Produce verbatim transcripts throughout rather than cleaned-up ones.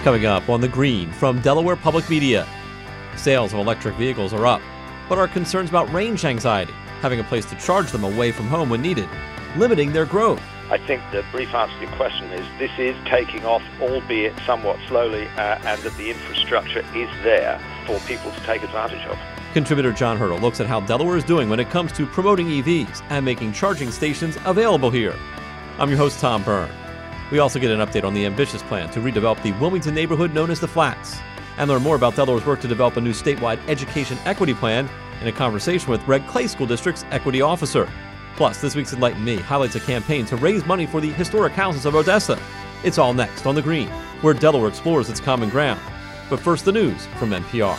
Coming up on The Green from Delaware Public Media. Sales of electric vehicles are up, but are concerns about range anxiety, having a place to charge them away from home when needed, limiting their growth. I think the brief answer to your question is this is taking off, albeit somewhat slowly, uh, and that the infrastructure is there for people to take advantage of. Contributor John Hurdle looks at how Delaware is doing when it comes to promoting E Vs and making charging stations available here. I'm your host, Tom Byrne. We also get an update on the ambitious plan to redevelop the Wilmington neighborhood known as the Flats, and learn more about Delaware's work to develop a new statewide education equity plan in a conversation with Red Clay School District's equity officer. Plus, this week's Enlighten Me highlights a campaign to raise money for the historic houses of Odessa. It's all next on The Green, where Delaware explores its common ground. But first, the news from N P R.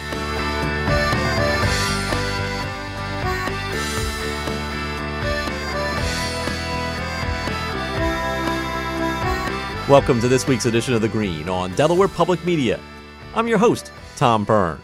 Welcome to this week's edition of The Green on Delaware Public Media. I'm your host, Tom Byrne.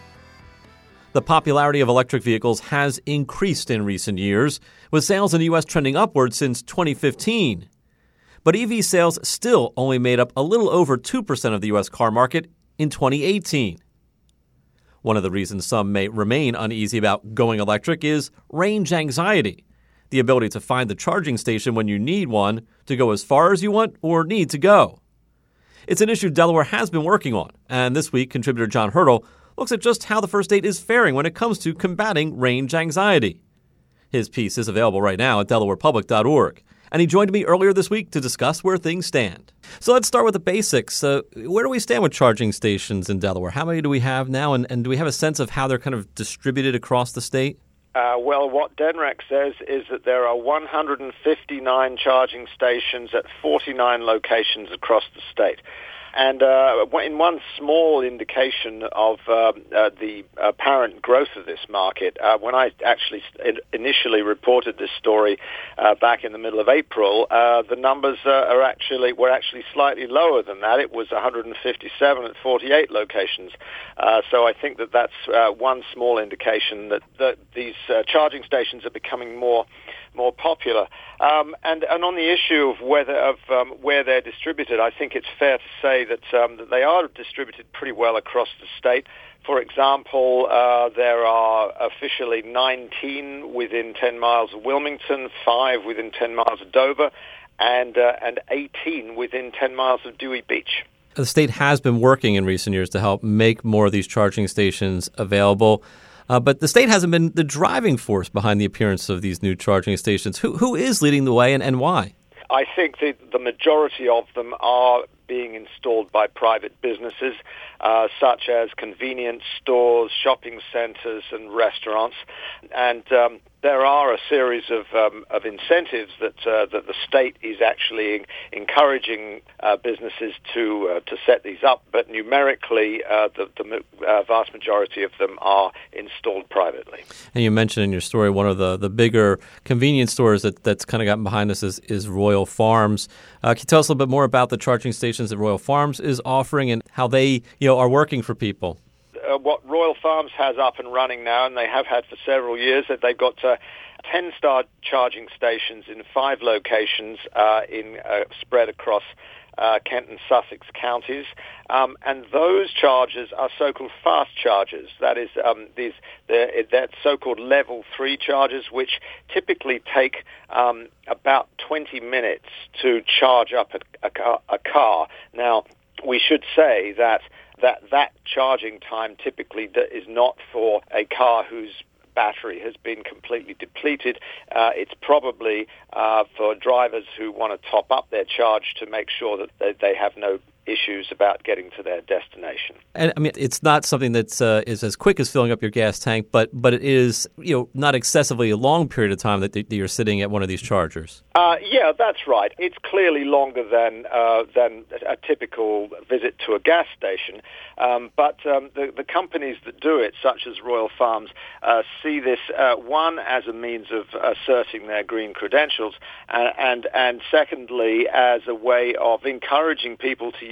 The popularity of electric vehicles has increased in recent years, with sales in the U S trending upward since twenty fifteen. But E V sales still only made up a little over two percent of the U S car market in twenty eighteen. One of the reasons some may remain uneasy about going electric is range anxiety, the ability to find the charging station when you need one to go as far as you want or need to go. It's an issue Delaware has been working on, and this week, contributor John Hurdle looks at just how the first state is faring when it comes to combating range anxiety. His piece is available right now at delaware public dot org, and he joined me earlier this week to discuss where things stand. So let's start with the basics. Uh, where do we stand with charging stations in Delaware? How many do we have now, and, and do we have a sense of how they're kind of distributed across the state? Uh, well, what D E N R E C says is that there are one hundred fifty-nine charging stations at forty-nine locations across the state. And uh, in one small indication of uh, uh, the apparent growth of this market, uh, when I actually initially reported this story uh, back in the middle of April, uh, the numbers uh, are actually were actually slightly lower than that. It was one hundred fifty-seven at forty-eight locations. Uh, so I think that that's uh, one small indication that, that these uh, charging stations are becoming more more popular. Um, and, and on the issue of whether of um, where they're distributed, I think it's fair to say that, um, that they are distributed pretty well across the state. For example, uh, there are officially nineteen within ten miles of Wilmington, five within ten miles of Dover, and uh, and eighteen within ten miles of Dewey Beach. The state has been working in recent years to help make more of these charging stations available. Uh, but the state hasn't been the driving force behind the appearance of these new charging stations. Who who is leading the way, and, and why? I think the, the majority of them are being installed by private businesses, uh, such as convenience stores, shopping centers, and restaurants. And um, there are a series of um, of incentives that uh, that the state is actually encouraging uh, businesses to uh, to set these up. But numerically, uh, the, the uh, vast majority of them are installed privately. And you mentioned in your story one of the, the bigger convenience stores that, that's kind of gotten behind us is, is Royal Farms. Uh, can you tell us a little bit more about the charging stations that Royal Farms is offering and how they you know are working for people? Uh, what Royal Farms has up and running now, and they have had for several years, that they've got uh, ten-star charging stations in five locations uh, in uh, spread across uh, Kent and Sussex counties, um, and those chargers are so-called fast chargers. That is, um, these they're, they're so-called level three chargers, which typically take um, about twenty minutes to charge up a, a, car, a car. Now, we should say that that that charging time typically is not for a car whose battery has been completely depleted. Uh, it's probably uh, for drivers who want to top up their charge to make sure that they, they have no issues about getting to their destination. And I mean, it's not something that's uh, is as quick as filling up your gas tank, but but it is you know not excessively a long period of time that, that you're sitting at one of these chargers. Uh, yeah, that's right. It's clearly longer than uh, than a typical visit to a gas station, um, but um, the, the companies that do it, such as Royal Farms, uh, see this uh, one as a means of asserting their green credentials, and, and and secondly as a way of encouraging people to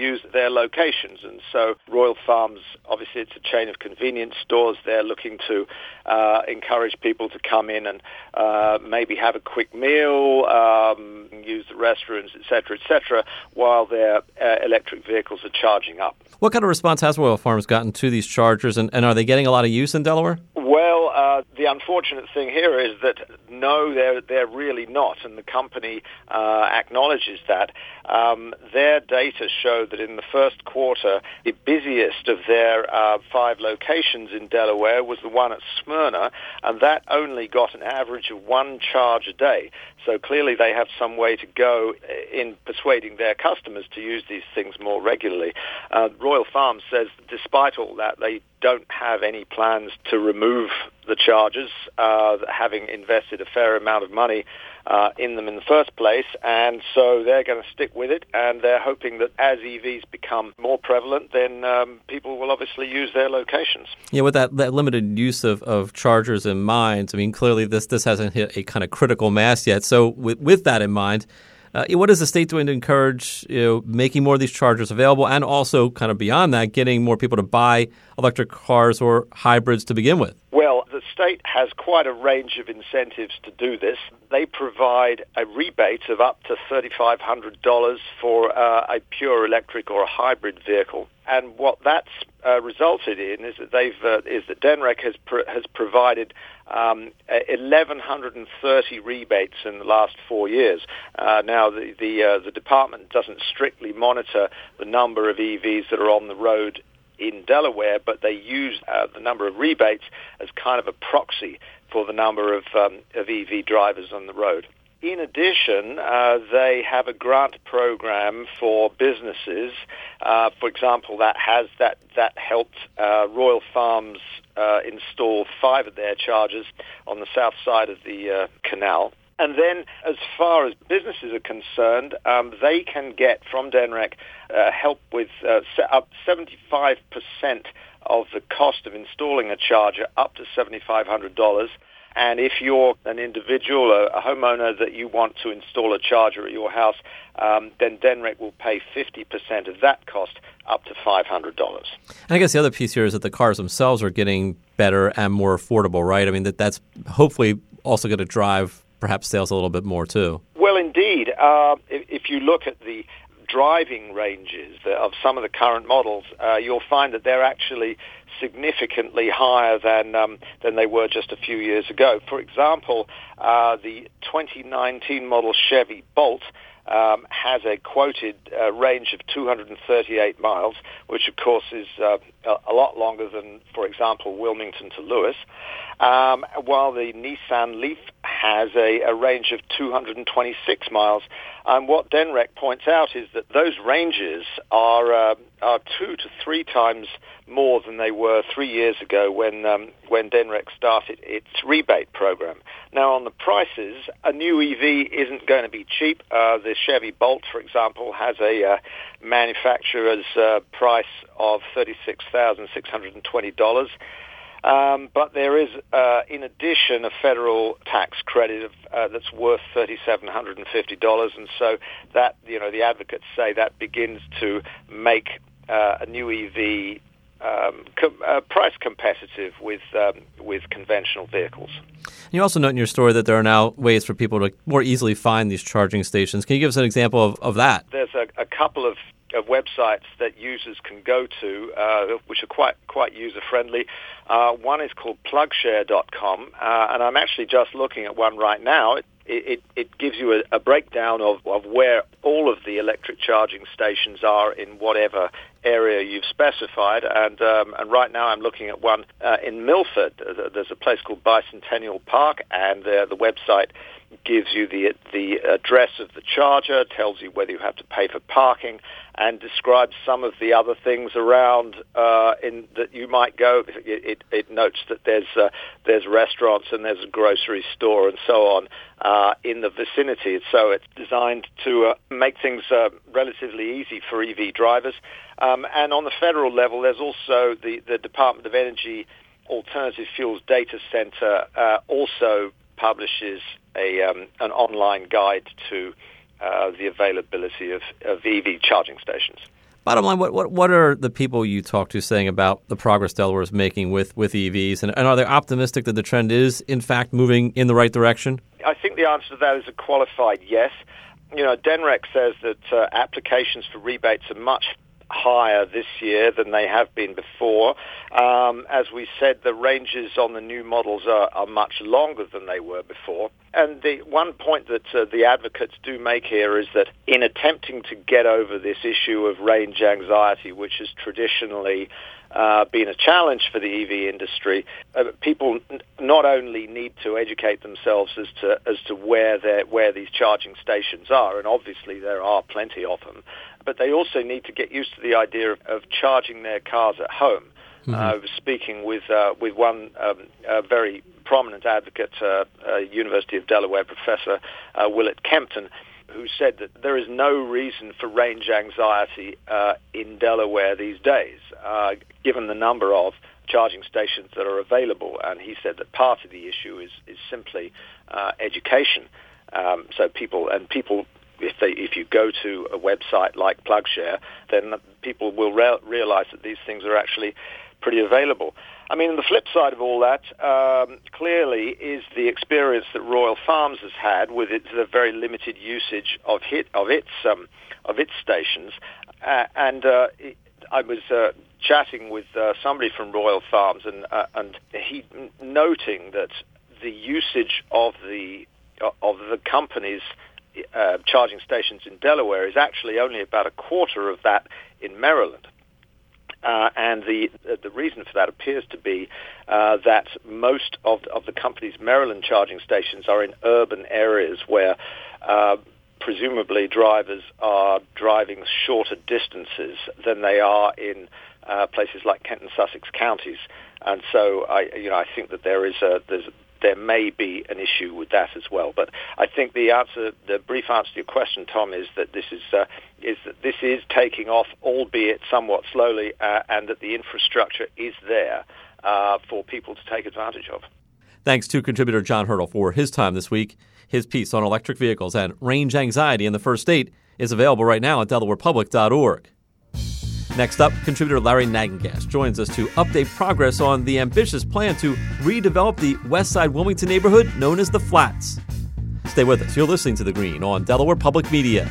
use their locations. And so Royal Farms, obviously it's a chain of convenience stores. They're looking to uh, encourage people to come in and uh, maybe have a quick meal, um, use the restrooms, et cetera, et cetera, while their uh, electric vehicles are charging up. What kind of response has Royal Farms gotten to these chargers, and, and are they getting a lot of use in Delaware? Well, uh, the unfortunate thing here is that no, they're they're really not, and the company uh, acknowledges that. Um, their data show that in the first quarter, the busiest of their uh, five locations in Delaware was the one at Smyrna, and that only got an average of one charge a day. So clearly they have some way to go in persuading their customers to use these things more regularly. Uh, Royal Farms says despite all that, they don't have any plans to remove the chargers, uh, having invested a fair amount of money uh, in them in the first place, and so they're going to stick with it, and they're hoping that as E Vs become more prevalent, then um, people will obviously use their locations. Yeah, with that, that limited use of, of chargers in mind, I mean, clearly this, this hasn't hit a kind of critical mass yet. So with, with that in mind, Uh, what is the state doing to encourage, you know, making more of these chargers available, and also kind of beyond that, getting more people to buy electric cars or hybrids to begin with? Well, the state has quite a range of incentives to do this. They provide a rebate of up to three thousand five hundred dollars for uh, a pure electric or a hybrid vehicle. And what that's uh, resulted in is that they've uh, is that D E N R E C has pr- has provided um, eleven thirty rebates in the last four years. Uh, now, the the, uh, the department doesn't strictly monitor the number of E Vs that are on the road in Delaware, but they use uh, the number of rebates as kind of a proxy for the number of um, of E V drivers on the road. In addition, uh, they have a grant program for businesses. Uh, for example, that has that that helped uh, Royal Farms uh, install five of their chargers on the south side of the uh, canal. And then, as far as businesses are concerned, um, they can get from D E N R E C uh, help with uh, up seventy-five percent of the cost of installing a charger, up to seven thousand five hundred dollars. And if you're an individual, a, a homeowner that you want to install a charger at your house, um, then D E N R E C will pay fifty percent of that cost, up to five hundred dollars. And I guess the other piece here is that the cars themselves are getting better and more affordable, right? I mean, that that's hopefully also going to drive perhaps sales a little bit more too. Well, indeed. Uh, if, if you look at the driving ranges of some of the current models, uh, you'll find that they're actually significantly higher than um, than they were just a few years ago. For example, uh, the twenty nineteen model Chevy Bolt um, has a quoted uh, range of two hundred thirty-eight miles, which of course is uh, a lot longer than, for example, Wilmington to Lewis, um, while the Nissan Leaf has a, a range of two hundred twenty-six miles. And what D E N R E C points out is that those ranges are uh, are two to three times more than they were three years ago when um, when D E N R E C started its rebate program. Now, on the prices, a new E V isn't going to be cheap. Uh, the Chevy Bolt, for example, has a uh, manufacturer's uh, price of thirty-six thousand six hundred twenty dollars. Um, but there is, uh, in addition, a federal tax credit of, uh, that's worth three thousand seven hundred fifty dollars, and so that, you know, the advocates say that begins to make uh, a new E V um, com- uh, price competitive with um, with conventional vehicles. You also note in your story that there are now ways for people to more easily find these charging stations. Can you give us an example of, of that? There's a, a couple of of websites that users can go to, uh, which are quite quite user-friendly. Uh, one is called plugshare dot com, uh, and I'm actually just looking at one right now. It, it, it gives you a, a breakdown of, of where all of the electric charging stations are in whatever area you've specified, and um, and right now I'm looking at one uh, in Milford. There's a place called Bicentennial Park, and uh, the website gives you the the address of the charger, tells you whether you have to pay for parking, and describes some of the other things around uh, in that you might go. It, it, it notes that there's uh, there's restaurants and there's a grocery store and so on uh, in the vicinity. So it's designed to uh, make things uh, relatively easy for E V drivers. Um, and on the federal level, there's also the, the Department of Energy Alternative Fuels Data Center uh, also publishes a um, an online guide to uh, the availability of, of E V charging stations. Bottom line, what, what what are the people you talk to saying about the progress Delaware is making with, with E Vs? And, and are they optimistic that the trend is, in fact, moving in the right direction? I think the answer to that is a qualified yes. You know, D N R E C says that uh, applications for rebates are much higher this year than they have been before. Um, as we said, the ranges on the new models are, are much longer than they were before. And the one point that uh, the advocates do make here is that in attempting to get over this issue of range anxiety, which has traditionally uh, been a challenge for the E V industry, uh, people n- not only need to educate themselves as to as to where they're, where these charging stations are, and obviously there are plenty of them, but they also need to get used to the idea of, of charging their cars at home. Mm-hmm. Uh, I was speaking with uh, with one um, uh, very prominent advocate, uh, uh, University of Delaware professor uh, Willett Kempton, who said that there is no reason for range anxiety uh, in Delaware these days, uh, given the number of charging stations that are available. And he said that part of the issue is is simply uh, education. Um, so people and people. If they, if you go to a website like PlugShare, then people will re- realize that these things are actually pretty available. I mean, the flip side of all that, um, clearly, is the experience that Royal Farms has had with its the very limited usage of hit, of its um, of its stations. Uh, and uh, it, I was uh, chatting with uh, somebody from Royal Farms, and uh, and he noting that the usage of the of the company's Uh, charging stations in Delaware is actually only about a quarter of that in Maryland. Uh, and the uh, the reason for that appears to be uh, that most of, of the company's Maryland charging stations are in urban areas where uh, presumably drivers are driving shorter distances than they are in uh, places like Kent and Sussex counties. And so I, you know, I think that there is a there's there may be an issue with that as well. But I think the answer, the brief answer to your question, Tom, is that this is uh, is that this is taking off, albeit somewhat slowly, uh, and that the infrastructure is there uh, for people to take advantage of. Thanks to contributor John Hurdle for his time this week. His piece on electric vehicles and range anxiety in the first state is available right now at delaware public dot org. Next up, contributor Larry Nagengast joins us to update progress on the ambitious plan to redevelop the West Side Wilmington neighborhood known as the Flats. Stay with us. You're listening to The Green on Delaware Public Media.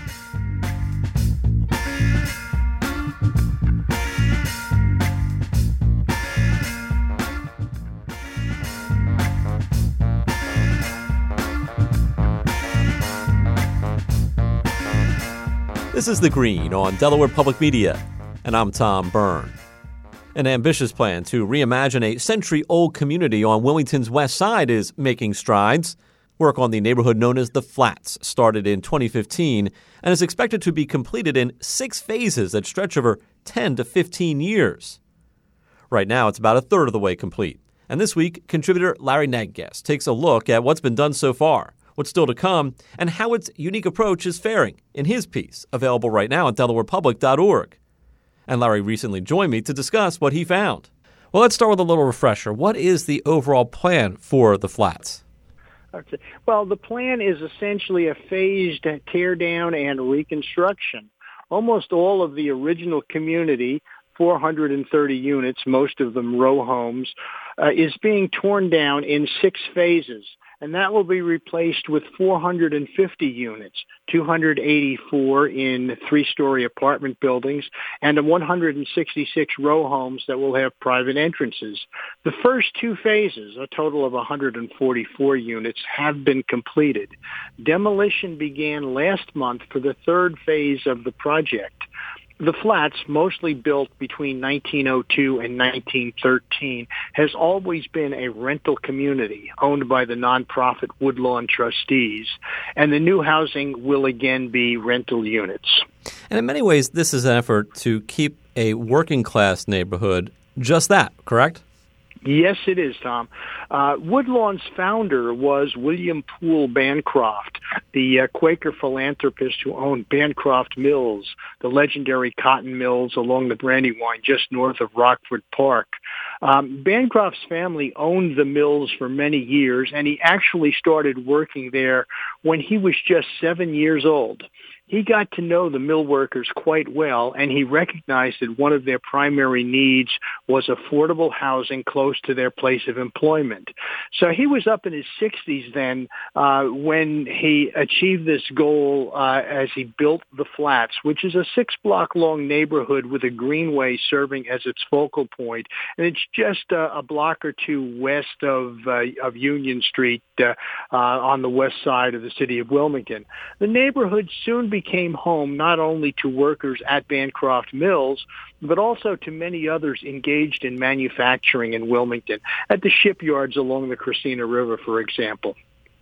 This is The Green on Delaware Public Media, and I'm Tom Byrne. An ambitious plan to reimagine a century-old community on Wilmington's west side is making strides. Work on the neighborhood known as the Flats started in twenty fifteen and is expected to be completed in six phases that stretch over ten to fifteen years. Right now, it's about a third of the way complete. And this week, contributor Larry Nagengast takes a look at what's been done so far, what's still to come, and how its unique approach is faring in his piece, available right now at delaware public dot org. And Larry recently joined me to discuss what he found. Well, let's start with a little refresher. What is the overall plan for the Flats? Okay. Well, the plan is essentially a phased tear down and reconstruction. Almost all of the original community, four hundred thirty units, most of them row homes, uh, is being torn down in six phases. And that will be replaced with four hundred fifty units, two hundred eighty-four in three-story apartment buildings, and one hundred sixty-six row homes that will have private entrances. The first two phases, a total of one hundred forty-four units, have been completed. Demolition began last month for the third phase of the project. The Flats, mostly built between nineteen oh two and nineteen thirteen, has always been a rental community owned by the nonprofit Woodlawn Trustees, and the new housing will again be rental units. And in many ways, this is an effort to keep a working-class neighborhood just that, correct? Yes, it is, Tom. Uh, Woodlawn's founder was William Poole Bancroft, the uh, Quaker philanthropist who owned Bancroft Mills, the legendary cotton mills along the Brandywine just north of Rockford Park. Um, Bancroft's family owned the mills for many years, and he actually started working there when he was just seven years old. He got to know the mill workers quite well, and he recognized that one of their primary needs was affordable housing close to their place of employment. So he was up in his sixties then uh, when he achieved this goal uh, as he built the Flats, which is a six-block-long neighborhood with a greenway serving as its focal point, and it's just uh, a block or two west of uh, of Union Street uh, uh, on the west side of the city of Wilmington. The neighborhood soon became home not only to workers at Bancroft Mills, but also to many others engaged in manufacturing in Wilmington, at the shipyards along the Christina River, for example.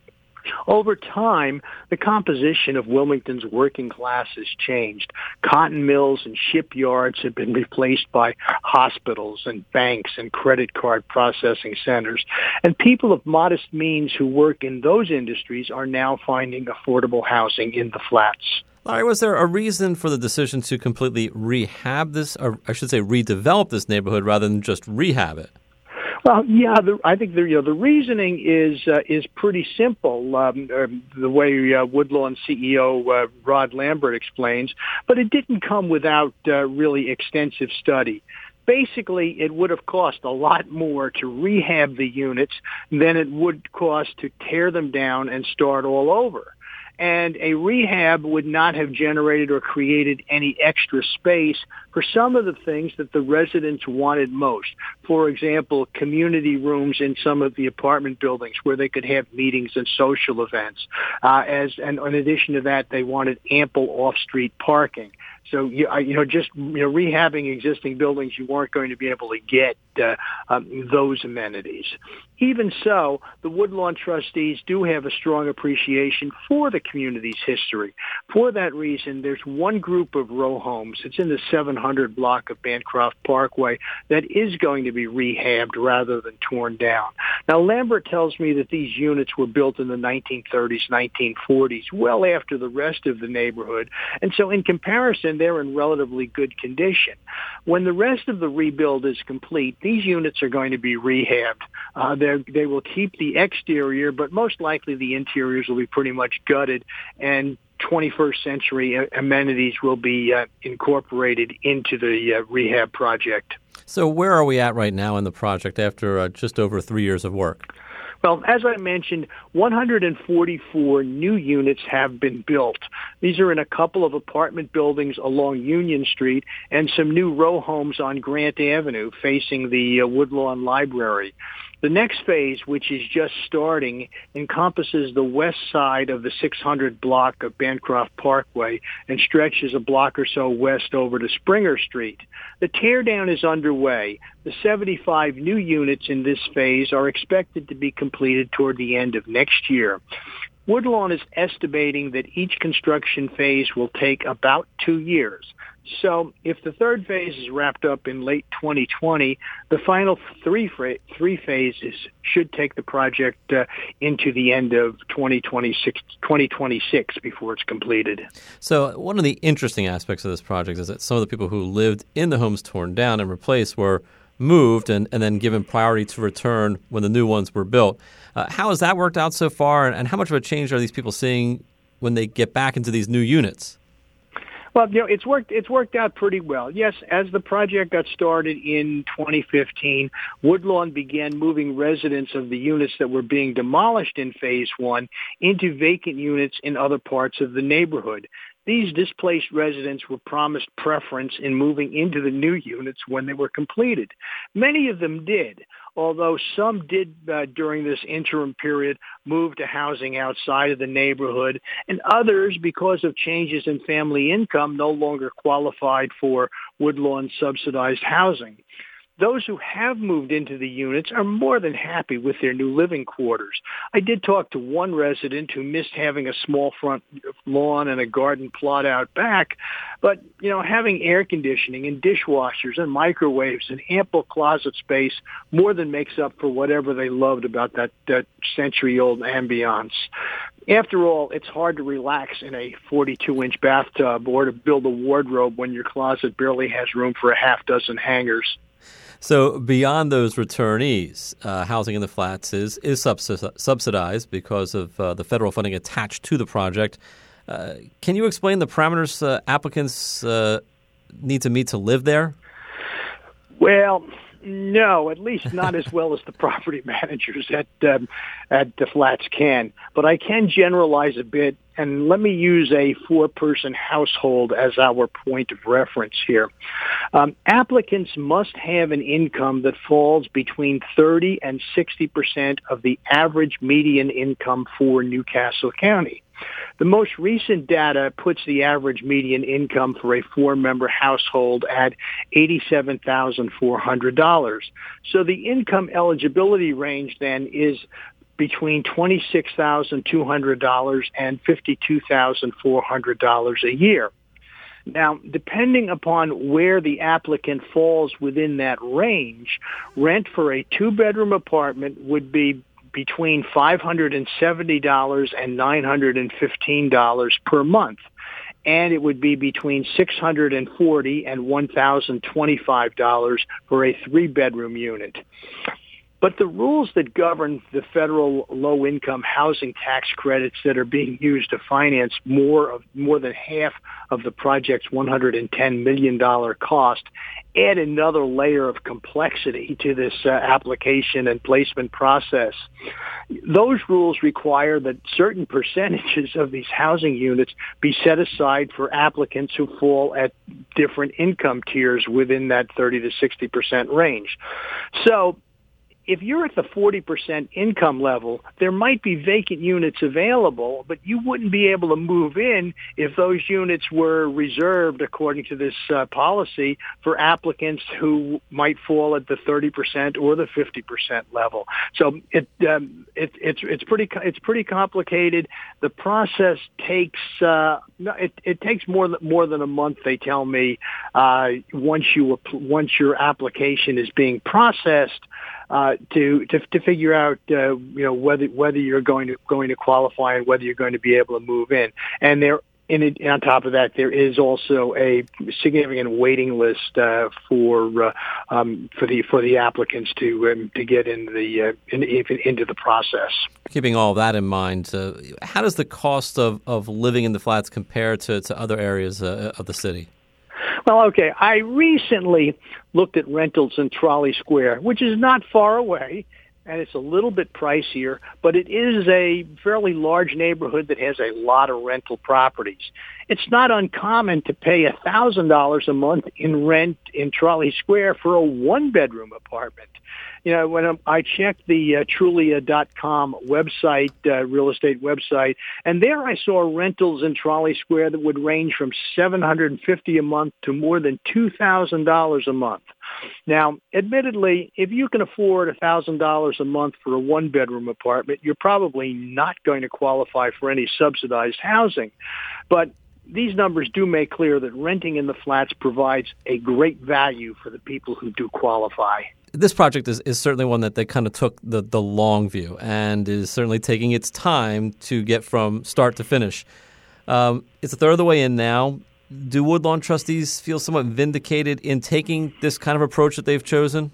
Over time, the composition of Wilmington's working class has changed. Cotton mills and shipyards have been replaced by hospitals and banks and credit card processing centers. And people of modest means who work in those industries are now finding affordable housing in the Flats. Larry, was there a reason for the decision to completely rehab this, or I should say redevelop this neighborhood rather than just rehab it? Well, yeah, the, I think the, you know, the reasoning is uh, is pretty simple, um, uh, the way uh, Woodlawn C E O uh, Rod Lambert explains, but it didn't come without uh, really extensive study. Basically, it would have cost a lot more to rehab the units than it would cost to tear them down and start all over. And a rehab would not have generated or created any extra space for some of the things that the residents wanted most. For example, community rooms in some of the apartment buildings where they could have meetings and social events. Uh, as and in addition to that, they wanted ample off-street parking. So, you know, just you know, rehabbing existing buildings, you weren't going to be able to get uh, um, those amenities. Even so, the Woodlawn trustees do have a strong appreciation for the community's history. For that reason, there's one group of row homes. It's in the seven hundred block of Bancroft Parkway that is going to be rehabbed rather than torn down. Now, Lambert tells me that these units were built in the nineteen thirties, nineteen forties, well after the rest of the neighborhood. And so in comparison, they're in relatively good condition. When the rest of the rebuild is complete, these units are going to be rehabbed. Uh, they will keep the exterior, but most likely the interiors will be pretty much gutted, and twenty-first century amenities will be uh, incorporated into the uh, rehab project. So where are we at right now in the project after uh, just over three years of work? Well, as I mentioned, one hundred forty-four new units have been built. These are in a couple of apartment buildings along Union Street and some new row homes on Grant Avenue facing the uh, Woodlawn Library. The next phase, which is just starting, encompasses the west side of the six hundred block of Bancroft Parkway and stretches a block or so west over to Springer Street. The teardown is underway. The seventy-five new units in this phase are expected to be completed toward the end of next year. Woodlawn is estimating that each construction phase will take about two years. So if the third phase is wrapped up in late twenty twenty, the final three three phases should take the project uh, into the end of twenty twenty-six, twenty twenty-six before it's completed. So one of the interesting aspects of this project is that some of the people who lived in the homes torn down and replaced were moved and, and then given priority to return when the new ones were built. Uh, how has that worked out so far, and, and how much of a change are these people seeing when they get back into these new units? Well, you know, it's worked. It's worked out pretty well. Yes, as the project got started in twenty fifteen, Woodlawn began moving residents of the units that were being demolished in Phase One into vacant units in other parts of the neighborhood. These displaced residents were promised preference in moving into the new units when they were completed. Many of them did, although some did uh, during this interim period move to housing outside of the neighborhood, and others, because of changes in family income, no longer qualified for Woodlawn subsidized housing. Those who have moved into the units are more than happy with their new living quarters. I did talk to one resident who missed having a small front lawn and a garden plot out back, but, you know, having air conditioning and dishwashers and microwaves and ample closet space more than makes up for whatever they loved about that, that century-old ambiance. After all, it's hard to relax in a forty-two inch bathtub or to build a wardrobe when your closet barely has room for a half dozen hangers. So beyond those returnees, uh, housing in the flats is is subsidi- subsidized because of uh, the federal funding attached to the project. Uh, can you explain the parameters uh, applicants uh, need to meet to live there? Well, no, at least not as well as the property managers at um, at the flats can. But I can generalize a bit, and let me use a four-person household as our point of reference here. Um, applicants must have an income that falls between thirty and sixty percent of the average median income for Newcastle County. The most recent data puts the average median income for a four-member household at eighty-seven thousand four hundred dollars. So the income eligibility range then is between twenty-six thousand two hundred dollars and fifty-two thousand four hundred dollars a year. Now, depending upon where the applicant falls within that range, rent for a two-bedroom apartment would be between five hundred seventy dollars and nine hundred fifteen dollars per month. And it would be between six hundred forty dollars and one thousand twenty-five dollars for a three-bedroom unit. But the rules that govern the federal low-income housing tax credits that are being used to finance more of more than half of the project's one hundred ten million dollars cost add another layer of complexity to this uh, application and placement process. Those rules require that certain percentages of these housing units be set aside for applicants who fall at different income tiers within that thirty to sixty percent range. So if you're at the forty percent income level, there might be vacant units available, but you wouldn't be able to move in if those units were reserved, according to this uh, policy, for applicants who might fall at the thirty percent or the fifty percent level. So it, um, it it's it's pretty it's pretty complicated. The process takes uh, it, it takes more than more than a month. They tell me uh, once you once your application is being processed. Uh, to, to to figure out uh, you know whether whether you're going to going to qualify and whether you're going to be able to move in. And there, in it, on top of that, there is also a significant waiting list uh, for uh, um, for the for the applicants to um, to get into the uh, in, into the process. Keeping all that in mind, uh, how does the cost of, of living in the flats compare to, to other areas uh, of the city? Well, okay, I recently looked at rentals in Trolley Square, which is not far away, and it's a little bit pricier, but it is a fairly large neighborhood that has a lot of rental properties. It's not uncommon to pay one thousand dollars a month in rent in Trolley Square for a one-bedroom apartment. You know, when I checked the uh, Trulia dot com website, uh, real estate website, and there I saw rentals in Trolley Square that would range from seven hundred fifty dollars a month to more than two thousand dollars a month. Now, admittedly, if you can afford one thousand dollars a month for a one-bedroom apartment, you're probably not going to qualify for any subsidized housing. But these numbers do make clear that renting in the flats provides a great value for the people who do qualify. This project is, is certainly one that they kind of took the, the long view and is certainly taking its time to get from start to finish. Um, it's a third of the way in now. Do Woodlawn trustees feel somewhat vindicated in taking this kind of approach that they've chosen?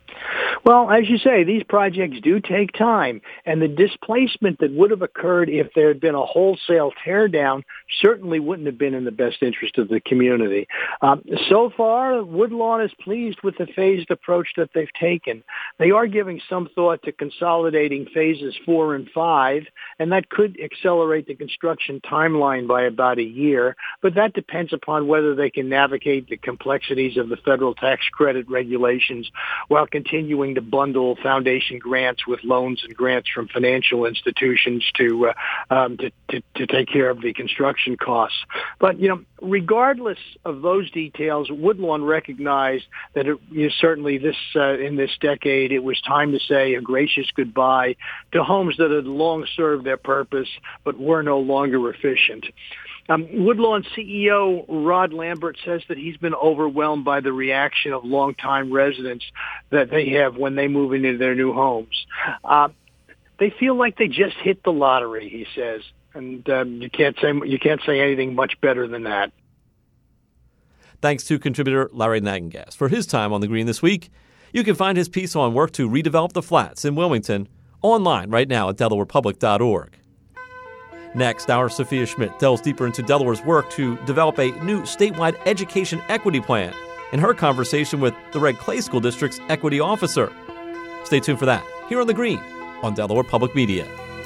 Well, as you say, these projects do take time, and the displacement that would have occurred if there had been a wholesale teardown certainly wouldn't have been in the best interest of the community. Um, so far, Woodlawn is pleased with the phased approach that they've taken. They are giving some thought to consolidating phases four and five, and that could accelerate the construction timeline by about a year, but that depends upon whether they can navigate the complexities of the federal tax credit regulations while continuing to bundle foundation grants with loans and grants from financial institutions to, uh, um, to, to, to take care of the construction costs. But, you know, regardless of those details, Woodlawn recognized that it, you know, certainly this uh, in this decade, it was time to say a gracious goodbye to homes that had long served their purpose but were no longer efficient. Um, Woodlawn C E O Rod Lambert says that he's been overwhelmed by the reaction of longtime residents that they have when they move into their new homes. Uh, they feel like they just hit the lottery, he says, and um, you can't say you can't say anything much better than that. Thanks to contributor Larry Nagengast for his time on The Green this week. You can find his piece on work to redevelop the flats in Wilmington online right now at delaware public dot org. Next, our Sophia Schmidt delves deeper into Delaware's work to develop a new statewide education equity plan in her conversation with the Red Clay School District's equity officer. Stay tuned for that here on The Green on Delaware Public Media.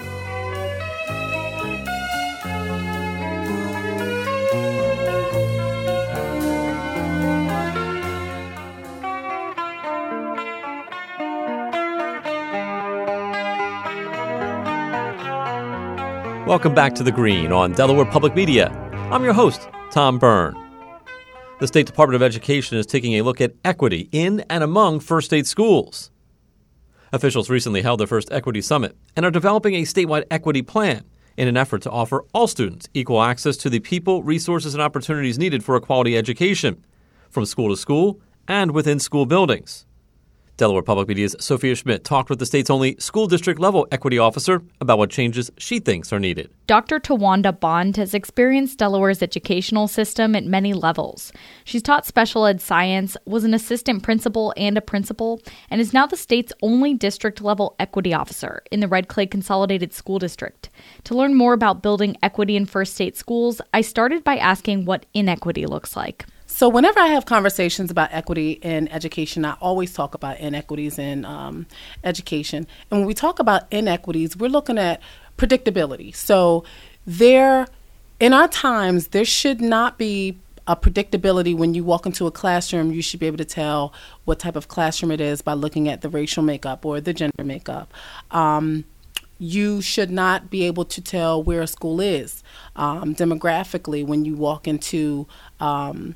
Welcome back to The Green on Delaware Public Media. I'm your host, Tom Byrne. The State Department of Education is taking a look at equity in and among First State schools. Officials recently held their first Equity Summit and are developing a statewide equity plan in an effort to offer all students equal access to the people, resources, and opportunities needed for a quality education, from school to school and within school buildings. Delaware Public Media's Sophia Schmidt talked with the state's only school district level equity officer about what changes she thinks are needed. Doctor Tawanda Bond has experienced Delaware's educational system at many levels. She's taught special ed science, was an assistant principal and a principal, and is now the state's only district level equity officer in the Red Clay Consolidated School District. To learn more about building equity in First State schools, I started by asking what inequity looks like. So whenever I have conversations about equity in education, I always talk about inequities in um, education. And when we talk about inequities, we're looking at predictability. So there, in our times, there should not be a predictability when you walk into a classroom. You should be able to tell what type of classroom it is by looking at the racial makeup or the gender makeup. Um, You should not be able to tell where a school is um, demographically when you walk into um,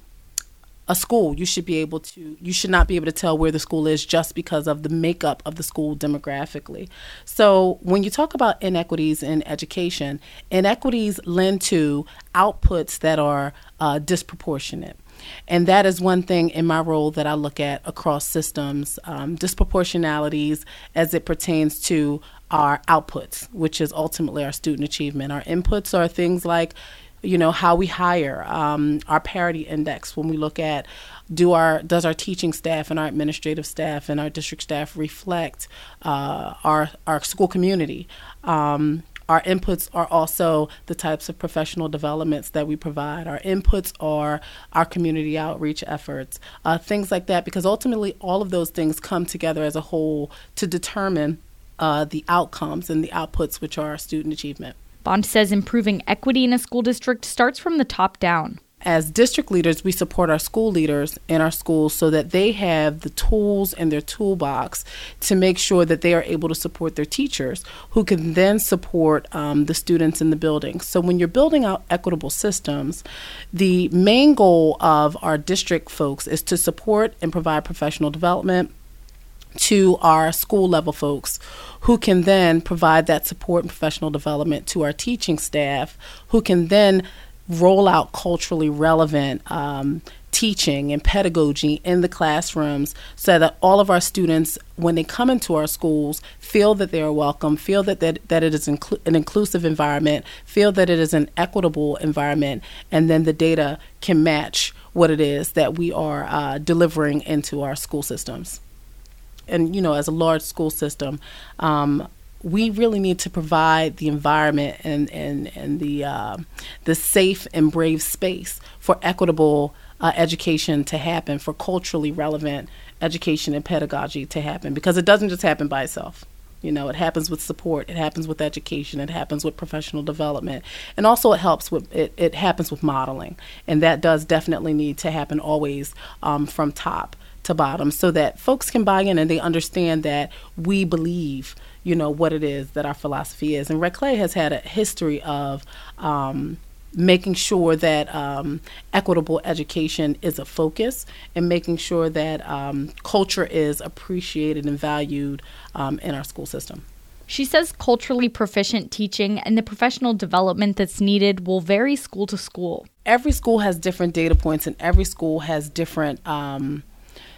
a school. You should be able to, you should not be able to tell where the school is just because of the makeup of the school demographically. So when you talk about inequities in education, inequities lend to outputs that are uh, disproportionate. And that is one thing in my role that I look at across systems, um, disproportionalities as it pertains to our outputs, which is ultimately our student achievement. Our inputs are things like, you know, how we hire, um, our parity index. When we look at do our does our teaching staff and our administrative staff and our district staff reflect uh, our our school community. Um, Our inputs are also the types of professional developments that we provide. Our inputs are our community outreach efforts, uh, things like that, because ultimately all of those things come together as a whole to determine uh, the outcomes and the outputs, which are our student achievement. Bond says improving equity in a school district starts from the top down. As district leaders, we support our school leaders in our schools so that they have the tools in their toolbox to make sure that they are able to support their teachers, who can then support um, the students in the building. So when you're building out equitable systems, the main goal of our district folks is to support and provide professional development to our school level folks, who can then provide that support and professional development to our teaching staff, who can then roll out culturally relevant um, teaching and pedagogy in the classrooms so that all of our students, when they come into our schools, feel that they are welcome, feel that that, that it is inclu- an inclusive environment, feel that it is an equitable environment, and then the data can match what it is that we are uh, delivering into our school systems. And, you know, as a large school system, um, we really need to provide the environment and and and the uh, the safe and brave space for equitable uh, education to happen, for culturally relevant education and pedagogy to happen, because it doesn't just happen by itself. You know, it happens with support, it happens with education, it happens with professional development, and also it helps with it. It happens with modeling, and that does definitely need to happen always um, from top to bottom, so that folks can buy in and they understand that we believe, you know, what it is that our philosophy is. And Red Clay has had a history of um, making sure that um, equitable education is a focus, and making sure that um, culture is appreciated and valued um, in our school system. She says culturally proficient teaching and the professional development that's needed will vary school to school. Every school has different data points, and every school has different um,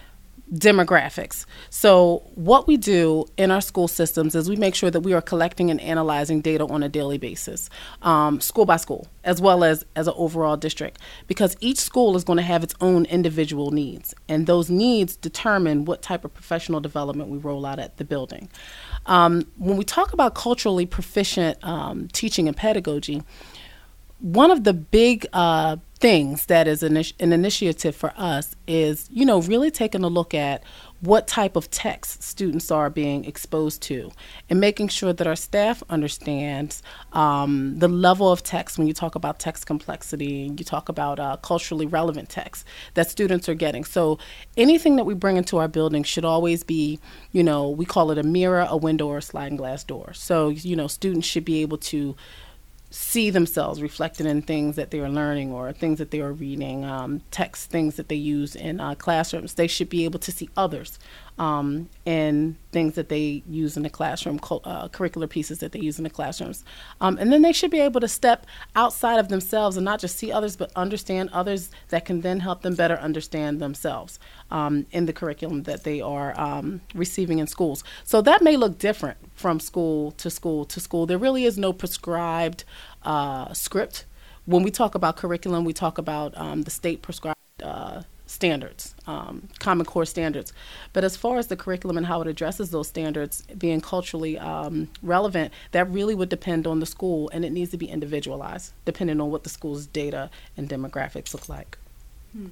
demographics. So what we do in our school systems is we make sure that we are collecting and analyzing data on a daily basis, um, school by school, as well as as an overall district, because each school is going to have its own individual needs, and those needs determine what type of professional development we roll out at the building. Um, when we talk about culturally proficient um, teaching and pedagogy, one of the big uh, things that is an, an initiative for us is, you know, really taking a look at what type of text students are being exposed to and making sure that our staff understands um, the level of text when you talk about text complexity and you talk about uh, culturally relevant text that students are getting. So anything that we bring into our building should always be, you know, we call it a mirror, a window, or a sliding glass door. So, you know, students should be able to see themselves reflected in things that they are learning or things that they are reading, um, text, things that they use in uh, classrooms. They should be able to see others um, in things that they use in the classroom, co- uh, curricular pieces that they use in the classrooms. Um, and then they should be able to step outside of themselves and not just see others, but understand others that can then help them better understand themselves um, in the curriculum that they are um, receiving in schools. So that may look different from school to school to school. There really is no prescribed uh, script. When we talk about curriculum, we talk about um, the state prescribed uh, standards, um, Common Core standards. But as far as the curriculum and how it addresses those standards being culturally um, relevant, that really would depend on the school, and it needs to be individualized, depending on what the school's data and demographics look like. Hmm.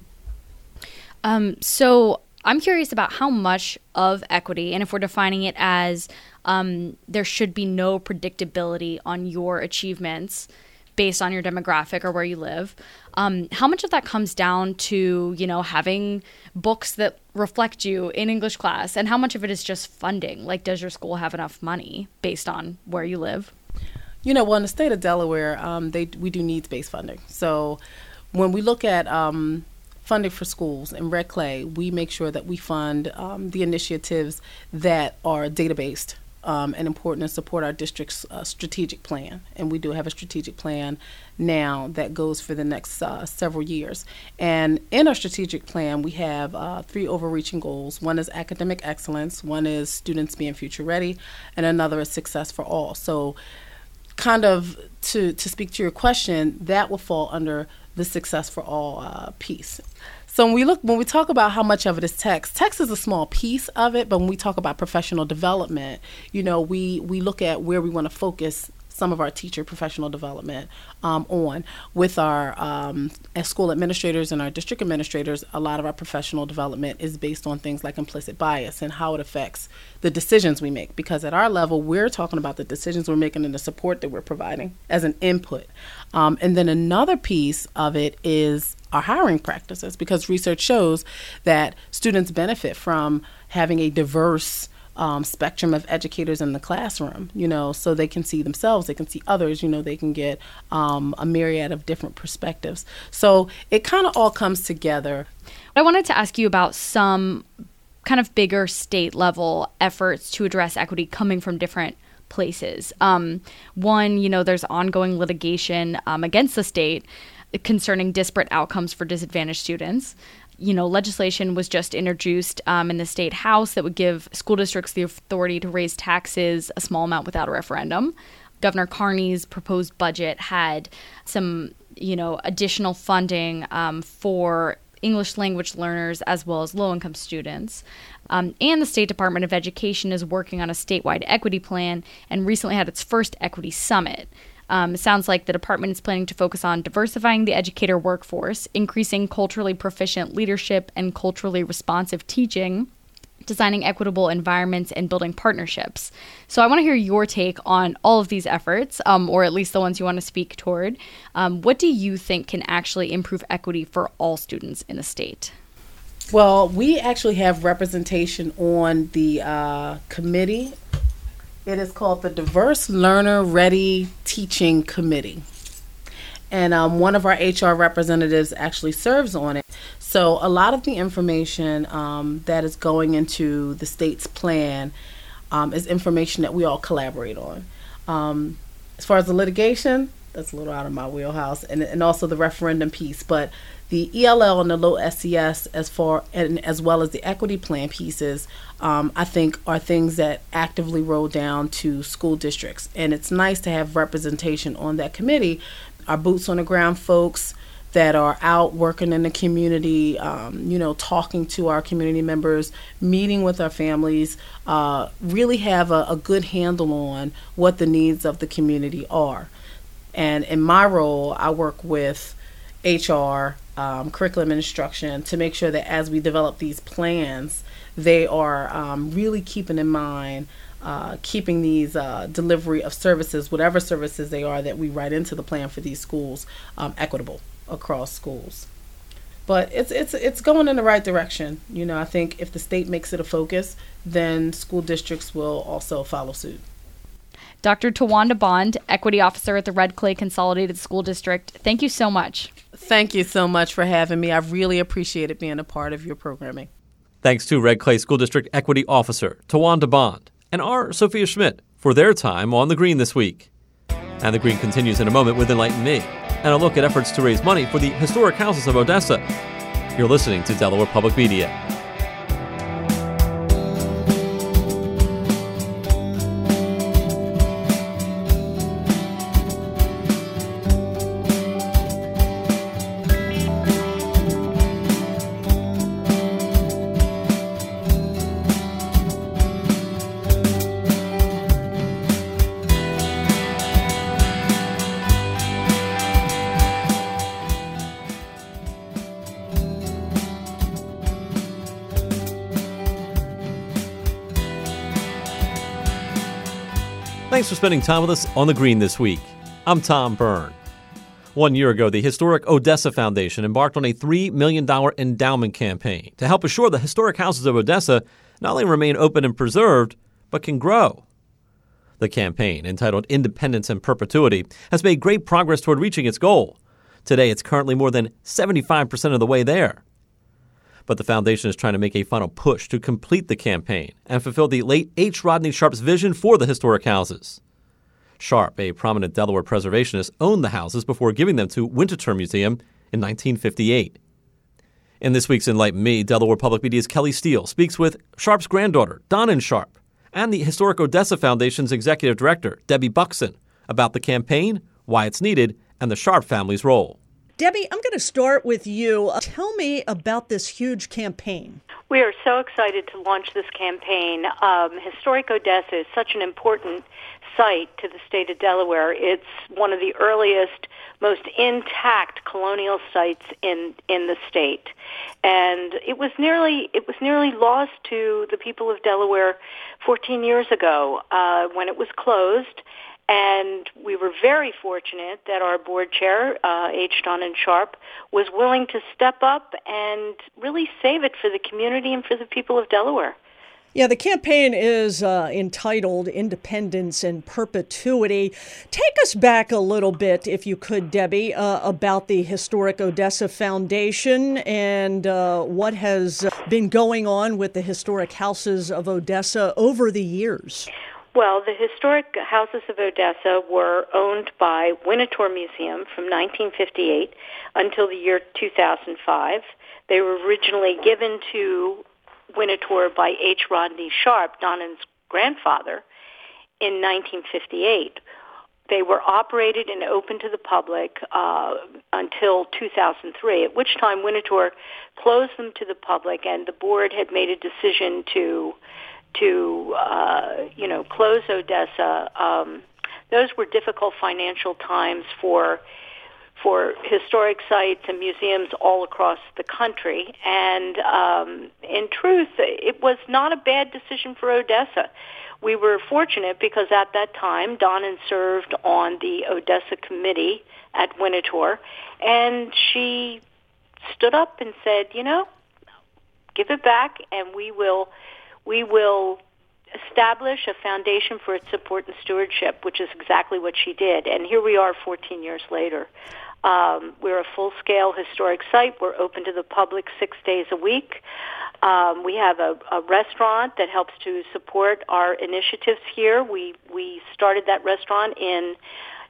Um, so I'm curious about how much of equity, and if we're defining it as um, there should be no predictability on your achievements based on your demographic or where you live, um, how much of that comes down to, you know, having books that reflect you in English class, and how much of it is just funding? Like, does your school have enough money based on where you live? You know, well, in the state of Delaware, um, they we do needs-based funding. So when we look at um, funding for schools in Red Clay, we make sure that we fund um, the initiatives that are data-based um, and important and support our district's uh, strategic plan. And we do have a strategic plan now that goes for the next uh, several years. And in our strategic plan, we have uh, three overreaching goals. One is academic excellence, one is students being future ready, and another is success for all. So kind of to, to speak to your question, that will fall under the success for all uh, piece. So when we look, when we talk about how much of it is text, text is a small piece of it, but when we talk about professional development, you know, we, we look at where we want to focus some of our teacher professional development um, on. With our um, as school administrators and our district administrators, a lot of our professional development is based on things like implicit bias and how it affects the decisions we make. Because at our level, we're talking about the decisions we're making and the support that we're providing as an input. Um, and then another piece of it is our hiring practices, because research shows that students benefit from having a diverse Um, spectrum of educators in the classroom, you know, so they can see themselves, they can see others, you know, they can get um, a myriad of different perspectives. So it kind of all comes together. I wanted to ask you about some kind of bigger state level efforts to address equity coming from different places. Um, one, you know, there's ongoing litigation um, against the state concerning disparate outcomes for disadvantaged students. You know, legislation was just introduced um, in the state house that would give school districts the authority to raise taxes a small amount without a referendum. Governor Carney's proposed budget had some, you know, additional funding um, for English language learners as well as low-income students. Um, and the State Department of Education is working on a statewide equity plan and recently had its first equity summit. Um, it sounds like the department is planning to focus on diversifying the educator workforce, increasing culturally proficient leadership and culturally responsive teaching, designing equitable environments, and building partnerships. So I want to hear your take on all of these efforts, um, or at least the ones you want to speak toward. Um, what do you think can actually improve equity for all students in the state? Well, we actually have representation on the uh, committee. It is called the Diverse Learner Ready Teaching Committee. And um, one of our H R representatives actually serves on it. So a lot of the information um, that is going into the state's plan um, is information that we all collaborate on. Um, as far as the litigation, that's a little out of my wheelhouse, and and also the referendum piece. But the E L L and the low S E S, as far and as well as the equity plan pieces, um, I think are things that actively roll down to school districts, and it's nice to have representation on that committee. Our boots on the ground folks that are out working in the community, um, you know, talking to our community members, meeting with our families, uh, really have a, a good handle on what the needs of the community are. And in my role, I work with H R, um, curriculum and instruction, to make sure that as we develop these plans, they are um, really keeping in mind Uh, keeping these uh, delivery of services, whatever services they are that we write into the plan for these schools, um, equitable across schools. But it's it's it's going in the right direction. You know, I think if the state makes it a focus, then school districts will also follow suit. Doctor Tawanda Bond, Equity Officer at the Red Clay Consolidated School District, thank you so much. Thank you so much for having me. I've really appreciated being a part of your programming. Thanks to Red Clay School District Equity Officer Tawanda Bond and our Sophia Schmidt for their time on The Green this week. And The Green continues in a moment with Enlighten Me and a look at efforts to raise money for the historic houses of Odessa. You're listening to Delaware Public Media. Thanks for spending time with us on The Green this week. I'm Tom Byrne. One year ago, the Historic Odessa Foundation embarked on a three million dollars endowment campaign to help assure the historic houses of Odessa not only remain open and preserved, but can grow. The campaign, entitled Independence and Perpetuity, has made great progress toward reaching its goal. Today, it's currently more than seventy-five percent of the way there. But the foundation is trying to make a final push to complete the campaign and fulfill the late H. Rodney Sharp's vision for the historic houses. Sharp, a prominent Delaware preservationist, owned the houses before giving them to Winterthur Museum in nineteen fifty-eight. In this week's Enlighten Me, Delaware Public Media's Kelly Steele speaks with Sharp's granddaughter, Donnan Sharp, and the Historic Odessa Foundation's executive director, Debbie Buxton, about the campaign, why it's needed, and the Sharp family's role. Debbie, I'm going to start with you. Tell me about this huge campaign. We are so excited to launch this campaign. Um, Historic Odessa is such an important site to the state of Delaware. It's one of the earliest, most intact colonial sites in, in the state. And it was nearly it was nearly lost to the people of Delaware fourteen years ago uh, when it was closed. And we were very fortunate that our board chair, uh, H. Donnan Sharp, was willing to step up and really save it for the community and for the people of Delaware. Yeah, the campaign is uh, entitled Independence and Perpetuity. Take us back a little bit, if you could, Debbie, uh, about the Historic Odessa Foundation and uh, what has been going on with the historic houses of Odessa over the years. Well, the historic houses of Odessa were owned by Winterthur Museum from nineteen fifty-eight until the year two thousand five. They were originally given to Winterthur by H. Rodney Sharp, Donnan's grandfather, in nineteen fifty-eight. They were operated and open to the public uh, until two thousand three, at which time Winterthur closed them to the public, and the board had made a decision to to, uh, you know, close Odessa. Um, those were difficult financial times for for historic sites and museums all across the country. And um, in truth, it was not a bad decision for Odessa. We were fortunate because at that time, Donnan served on the Odessa committee at Winterthur, and she stood up and said, you know, give it back, and we will we will establish a foundation for its support and stewardship, which is exactly what she did. And here we are fourteen years later. Um, we're a full-scale historic site. We're open to the public six days a week. Um, we have a, a restaurant that helps to support our initiatives here. We we started that restaurant in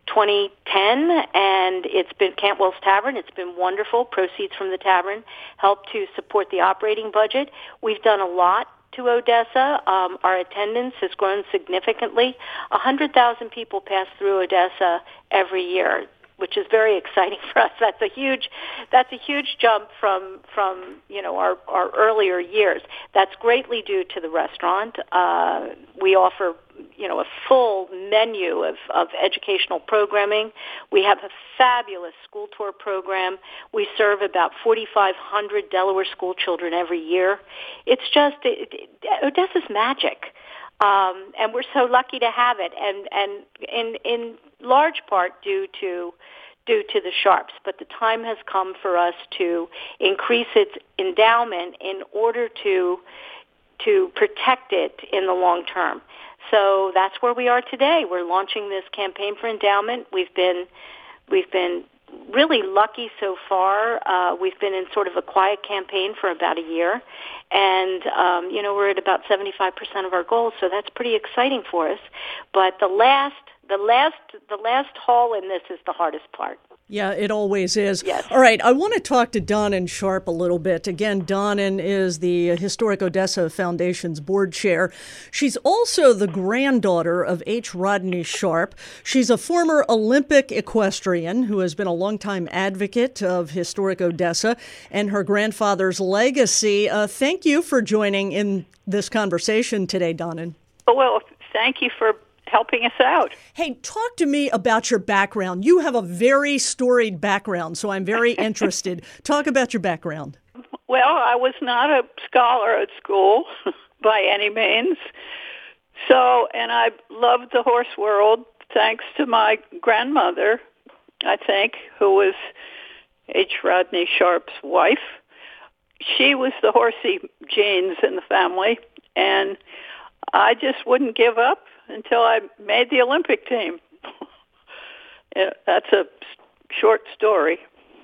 twenty ten, and it's been Cantwell's Tavern. It's been wonderful. Proceeds from the tavern help to support the operating budget. We've done a lot to Odessa. Um, our attendance has grown significantly. one hundred thousand people pass through Odessa every year, which is very exciting for us. That's a huge, that's a huge jump from from you know our, our earlier years. That's greatly due to the restaurant. Uh, we offer you know a full menu of, of educational programming. We have a fabulous school tour program. We serve about forty-five hundred Delaware school children every year. It's just it, it, Odessa's magic. Um, and we're so lucky to have it, and, and in in large part due to due to the Sharps. But the time has come for us to increase its endowment in order to to protect it in the long term. So that's where we are today. We're launching this campaign for endowment. We've been we've been really lucky so far. Uh, we've been in sort of a quiet campaign for about a year. And, um, you know, we're at about seventy-five percent of our goals, so that's pretty exciting for us. But the last, the last, the last haul in this is the hardest part. Yeah, it always is. Yes. All right, I want to talk to Donnan Sharp a little bit. Again, Donnan is the Historic Odessa Foundation's board chair. She's also the granddaughter of H. Rodney Sharp. She's a former Olympic equestrian who has been a longtime advocate of Historic Odessa and her grandfather's legacy. Uh, thank you for joining in this conversation today, Donnan. Well, thank you for helping us out. Hey, talk to me about your background. You have a very storied background, so I'm very interested. Talk about your background. Well, I was not a scholar at school by any means. So, and I loved the horse world thanks to my grandmother, I think, who was H. Rodney Sharp's wife. She was the horsey genes in the family, and I just wouldn't give up until I made the Olympic team. That's a short story.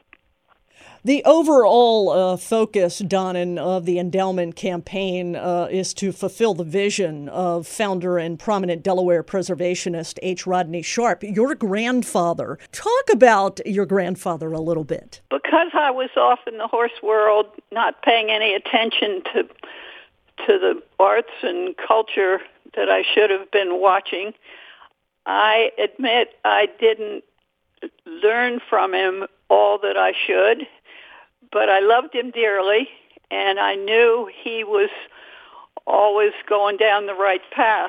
The overall uh, focus, Donnan, of the endowment campaign uh, is to fulfill the vision of founder and prominent Delaware preservationist H. Rodney Sharp, your grandfather. Talk about your grandfather a little bit. Because I was off in the horse world, not paying any attention to to the arts and culture that I should have been watching, I admit I didn't learn from him all that I should, but I loved him dearly, and I knew he was always going down the right path.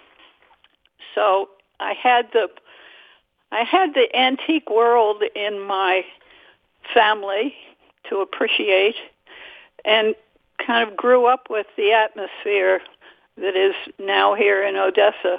So I had the I had the antique world in my family to appreciate, and kind of grew up with the atmosphere that is now here in Odessa.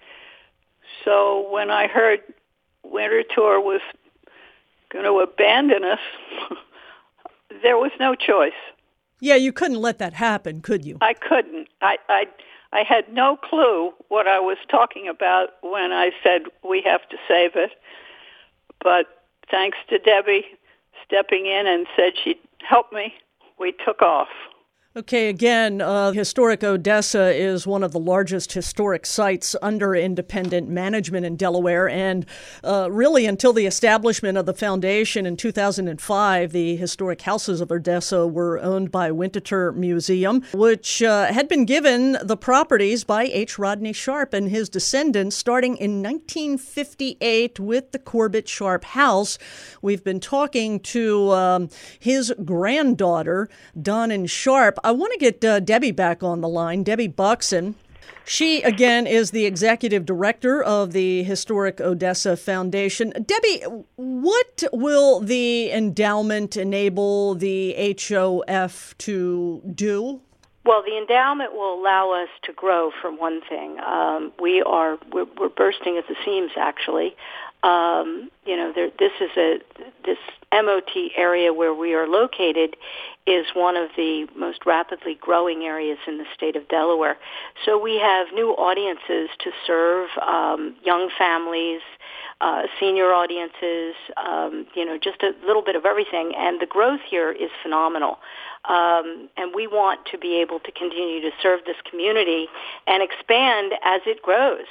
So when I heard Winter Tour was going to abandon us, there was no choice. Yeah, you couldn't let that happen, could you? I couldn't. I, I, I had no clue what I was talking about when I said we have to save it. But thanks to Debbie stepping in and said she'd help me, we took off. Okay, again, uh, Historic Odessa is one of the largest historic sites under independent management in Delaware, and uh, really until the establishment of the foundation in two thousand five, the Historic Houses of Odessa were owned by Winterthur Museum, which uh, had been given the properties by H. Rodney Sharp and his descendants starting in nineteen fifty-eight with the Corbett Sharp House. We've been talking to um, his granddaughter, Donnan Sharp. I want to get uh, Debbie back on the line, Debbie Buxton. She, again, is the executive director of the Historic Odessa Foundation. Debbie, what will the endowment enable the H O F to do? Well, the endowment will allow us to grow, for one thing. Um, we are we're, we're bursting at the seams, actually. Um, you know, there, this is a this M O T area where we are located is one of the most rapidly growing areas in the state of Delaware. So we have new audiences to serve, um, young families, uh, senior audiences, um, you know, just a little bit of everything. And the growth here is phenomenal. Um, and we want to be able to continue to serve this community and expand as it grows.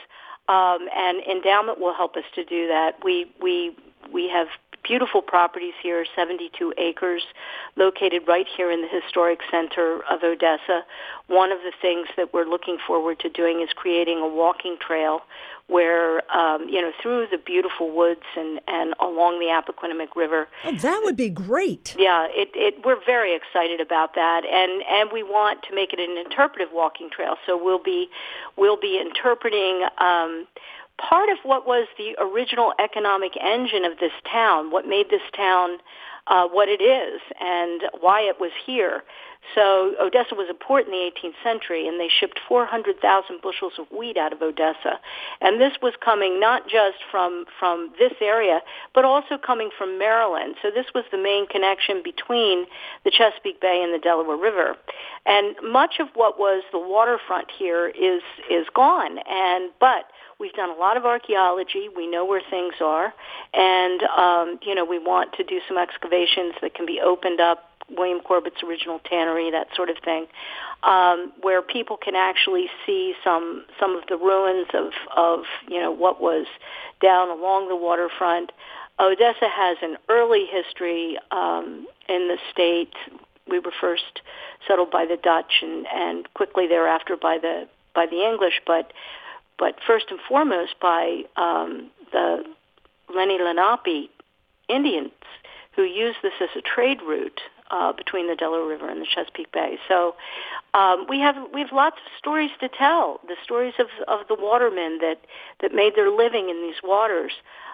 um, and endowment will help us to do that. We we we have beautiful properties here, seventy-two acres, located right here in the historic center of Odessa. One of the things that we're looking forward to doing is creating a walking trail where, um, you know, through the beautiful woods and, and along the Appoquinimink River. Oh, that would be great. Yeah, it, it, we're very excited about that, and, and we want to make it an interpretive walking trail. So we'll be we'll be interpreting um, part of what was the original economic engine of this town, what made this town uh, what it is, and why it was here. So Odessa was a port in the eighteenth century, and they shipped four hundred thousand bushels of wheat out of Odessa. And this was coming not just from, from this area, but also coming from Maryland. So this was the main connection between the Chesapeake Bay and the Delaware River. And much of what was the waterfront here is is gone. And but we've done a lot of archaeology. We know where things are. And, um, you know, we want to do some excavations that can be opened up, William Corbett's original tannery, that sort of thing, um, where people can actually see some some of the ruins of, of, you know, what was down along the waterfront. Odessa has an early history um, in the state. We were first settled by the Dutch and, and quickly thereafter by the by the English, but but first and foremost by um, the Lenni Lenape Indians, who used this as a trade route uh, between the Delaware River and the Chesapeake Bay. So um, we have we have lots of stories to tell. The stories of of the watermen that that made their living in these waters,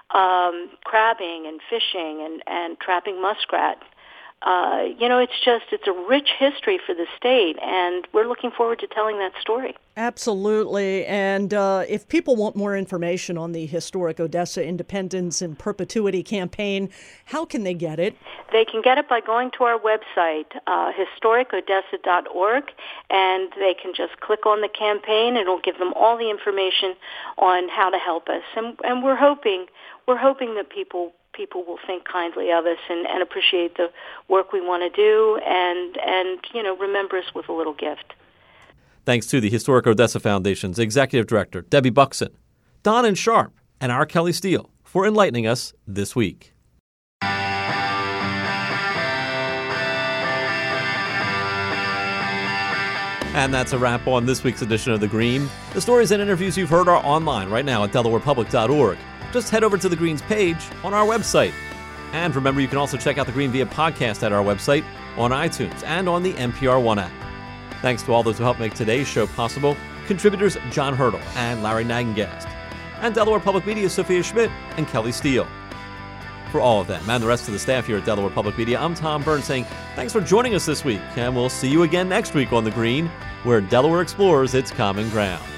um, crabbing and fishing and and trapping muskrat. Uh, you know, it's just, it's a rich history for the state, and we're looking forward to telling that story. Absolutely. And uh, if people want more information on the Historic Odessa Independence and Perpetuity campaign, how can they get it? They can get it by going to our website, uh, historic odessa dot org, and they can just click on the campaign. It'll give them all the information on how to help us. And, and we're hoping, we're hoping that people people will think kindly of us and, and appreciate the work we want to do and, and, you know, remember us with a little gift. Thanks to the Historic Odessa Foundation's Executive Director, Debbie Buxton, Don and Sharp, and our Kelly Steele for enlightening us this week. And that's a wrap on this week's edition of The Green. The stories and interviews you've heard are online right now at delaware public dot org. Just head over to The Green's page on our website. And remember, you can also check out The Green via podcast at our website, on iTunes, and on the N P R One app. Thanks to all those who helped make today's show possible, contributors John Hurdle and Larry Nagengast, and Delaware Public Media's Sophia Schmidt and Kelly Steele. For all of them and the rest of the staff here at Delaware Public Media, I'm Tom Byrne saying thanks for joining us this week, and we'll see you again next week on The Green, where Delaware explores its common ground.